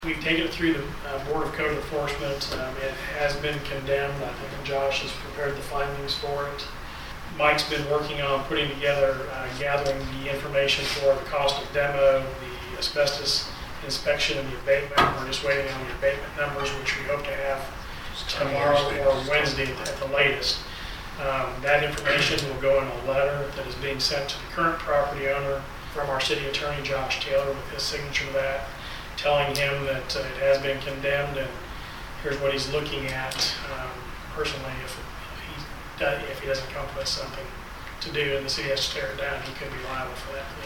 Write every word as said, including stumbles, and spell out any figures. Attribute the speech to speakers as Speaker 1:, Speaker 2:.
Speaker 1: We've taken it through the uh, Board of Code Enforcement. Um, it has been condemned. I think Josh has prepared the findings for it. Mike's been working on putting together, uh, gathering the information for the cost of demo, the asbestos inspection, and the abatement. We're just waiting on the abatement numbers, which we hope to have tomorrow or Wednesday at the latest. Um, that information will go in a letter that is being sent to the current property owner from our city attorney, Josh Taylor, with his signature to that, telling him that uh, it has been condemned and here's what he's looking at. Um, personally, if he does, if he doesn't come up with something to do and the city has to tear it down, he could be liable for that.